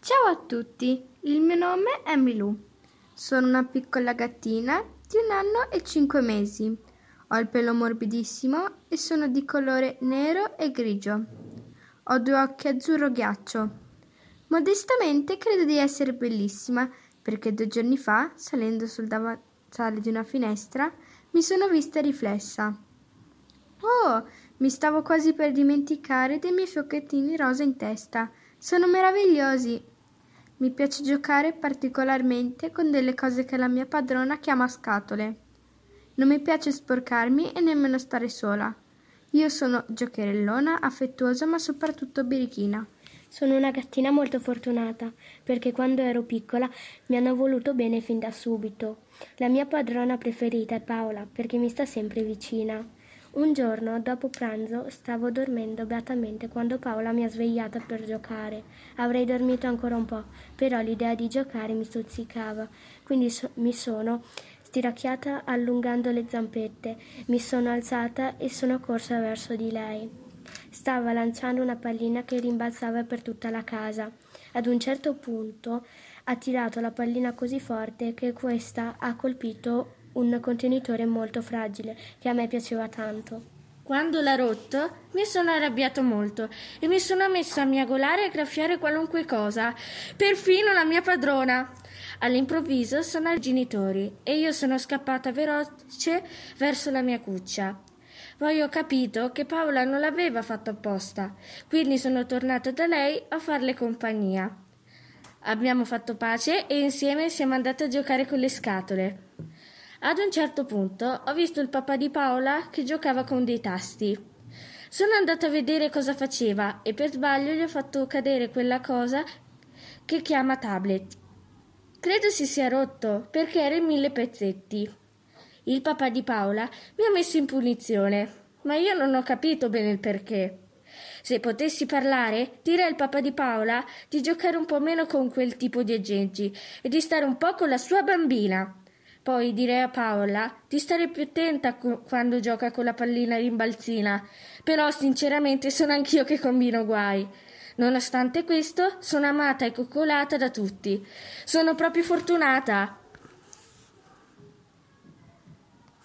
Ciao a tutti, il mio nome è Milù. Sono una piccola gattina di 1 anno e 5 mesi. Ho il pelo morbidissimo e sono di colore nero e grigio. Ho 2 occhi azzurro ghiaccio. Modestamente credo di essere bellissima perché 2 giorni fa, salendo sul davanzale di una finestra, mi sono vista riflessa. Oh, mi stavo quasi per dimenticare dei miei fiocchettini rosa in testa. Sono meravigliosi! Mi piace giocare particolarmente con delle cose che la mia padrona chiama scatole. Non mi piace sporcarmi e nemmeno stare sola. Io sono giocherellona, affettuosa ma soprattutto birichina. Sono una gattina molto fortunata, perché quando ero piccola mi hanno voluto bene fin da subito. La mia padrona preferita è Paola, perché mi sta sempre vicina. Un giorno, dopo pranzo, stavo dormendo beatamente quando Paola mi ha svegliata per giocare. Avrei dormito ancora un po', però l'idea di giocare mi stuzzicava, quindi mi sono stiracchiata allungando le zampette, mi sono alzata e sono corsa verso di lei. Stava lanciando una pallina che rimbalzava per tutta la casa. Ad un certo punto ha tirato la pallina così forte che questa ha colpito un contenitore molto fragile che a me piaceva tanto. Quando l'ha rotto mi sono arrabbiato molto e mi sono messa a miagolare e a graffiare qualunque cosa, perfino la mia padrona. All'improvviso sono i genitori e io sono scappata veloce verso la mia cuccia. Poi ho capito che Paola non l'aveva fatto apposta, quindi sono tornata da lei a farle compagnia. Abbiamo fatto pace e insieme siamo andati a giocare con le scatole. Ad un certo punto ho visto il papà di Paola che giocava con dei tasti. Sono andata a vedere cosa faceva e per sbaglio gli ho fatto cadere quella cosa che chiama tablet. Credo si sia rotto perché era in 1000 pezzetti. Il papà di Paola mi ha messo in punizione, ma io non ho capito bene il perché. Se potessi parlare, direi al papà di Paola di giocare un po' meno con quel tipo di aggeggi e di stare un po' con la sua bambina. Poi direi a Paola di stare più attenta quando gioca con la pallina rimbalzina, però sinceramente sono anch'io che combino guai. Nonostante questo, sono amata e coccolata da tutti. Sono proprio fortunata.